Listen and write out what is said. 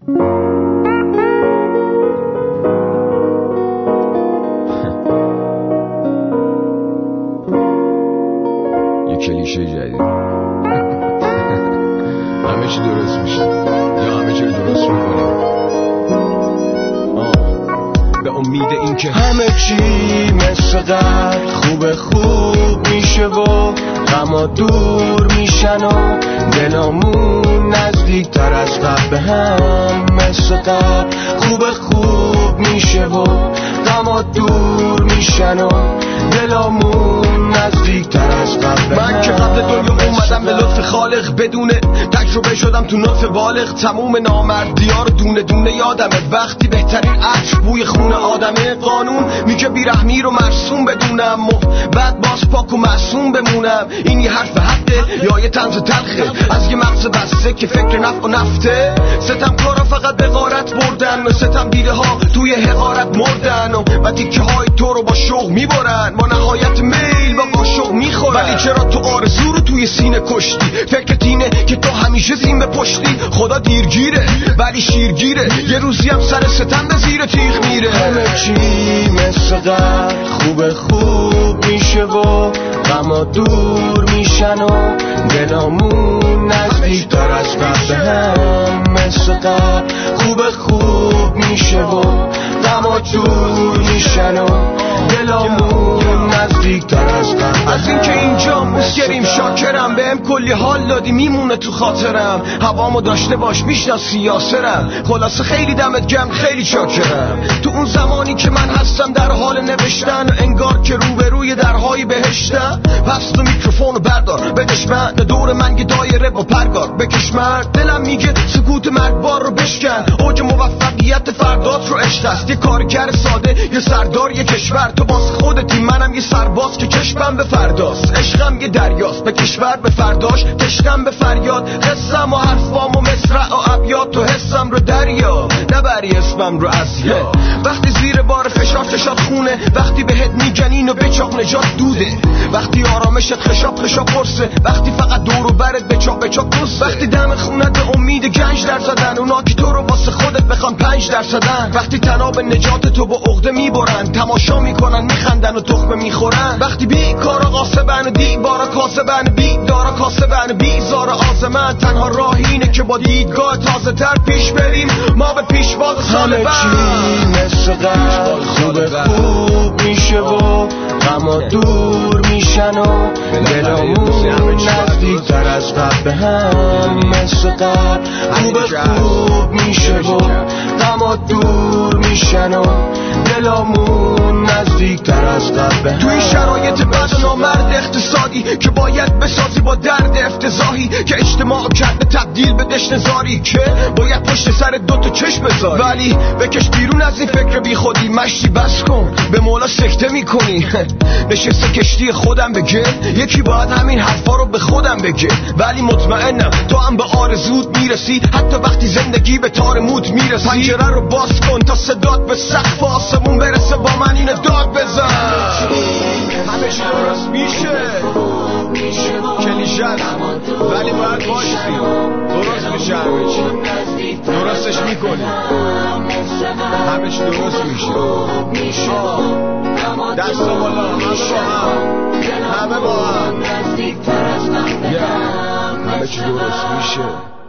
یه کلیشه جدید. همه چی درست میشه یا همه چی درست میکنیم به امید این که همه چی مثل قبل خوب میشه و غما دور میشن و دلامون نزدیک تر از قبل به هم مثل قبل خوب میشه و غما دور میشن و دلامون نزدیک تر از قبل. من که قبل دنیا اومدم به لطف خالق بدون تجربه شدم تو نطف بالغ. تموم نامردی‌ها رو دونه دونه یادمه وقتی بهترین عطر بوی خون آدمه. قانون میگه بیرحمی رو مرسوم بدونم و بعد باز پاک و معصوم بمونم. این یه حرف حقه یا یه طنز تلخه از یه مغز بسته که فکر نفع و نفته. ستم کارا فقط به غارت بردن، ستم دیده ها توی حقارت مردن و تیکه های تو رو با شوق میبرن. با نهایت میل با قاشق میخورن. ولی چرا تو آرزو رو توی سینه کشتی؟ فکرت اینه که تو همیشه زین به پشتی. خدا دیرگیره ولی شیرگیره، یه روزی هم سر ستم به زیر تیغ میره. همه چی مثل قبل خوب میشه و غما دور میشن و دلامون نزدیک تر از قبل هم مثل قبل خوب میشه و غما دور میشن و دلامون نزدیک تر از قبل. از این که اینجا مسکریم شاکرم، بهم کلی حال دادی میمونه تو خاطرم. هوامو داشته باش میشناسی یاسرم. خلاصه خیلی دمت گرم خیلی شاکرم. تو اون زمانی که من هستم در حال نوشتن انگار که روبروی درهای بهشتم. پس تو میکروفونو بردار بدش من دور من یه دایره با پرگار بکش مرد. دلم میگه سکوت مرگبار رو بشکن. اوج موفقیت فردات رو عشق است. یه کارگر ساده یه سردار یه کشور. تو باز خودتی منم یه سرباز که چشمم به فرداست. عشقم یه دریاست به کشور به فرداش. تشتم به فریاد قصم و حرفام و مصرع و ابیات. تو حسم رو دریا نبری اسمم رو ازیا. وقتی زیر بار فشار چشات خونه، وقتی بهت میگن اینو بچاق نجات دوده، وقتی آرامشت خشاب قرصه، وقتی فقط دور و برت بچاق قصه، وقتی دم خونت به امید گنج در زدن اونا که تو رو واسه خودت بخوان 5%، وقتی تناب نجات تو با عقده میبرن، تماشا میکنن میخندن و تخمه میخورن، وقتی بیکارا قاسبن و دیوارا کاسبن، بیدارا کاسبن بیزار آزمن. تنها راه اینه که با دیدگاه تازه تر پیش بریم ما به پیشواز سال بعد. همه چی مثل قبل خوب میشه و غما دور میشن و دلمون نزدیک تر از قبل به هم مثل قبل خوب میشه و غما دور میشن و دلمون نزدیک تر از قبل به هم. توی شرایط بد و نامرد اقتصادی که باید بسازی با درد افتضاحی که اجتماع کرده تبدیل به دشنزاری که باید پشت سر دوتا چشم بذاری، ولی بکش بیرون از این فکر بی خودی. مشتی بس کن به مولا سکته میکنی. نشسته کشتی خودم بگه یکی باید همین حرفا رو به خودم بگه، ولی مطمئنم تو هم به آرزوت میرسی حتی وقتی زندگی به تار موت میرسی. پنجره رو باز کن تا صدات به سقف آسمون برسه، با من اینو داد بزن. همه چی درست میشه کلیشه ولی باید باشی درست میشه. همه چی درستش میکنی، همه چی درست میشه. دست بالا همه با هم همه چی درست میشه.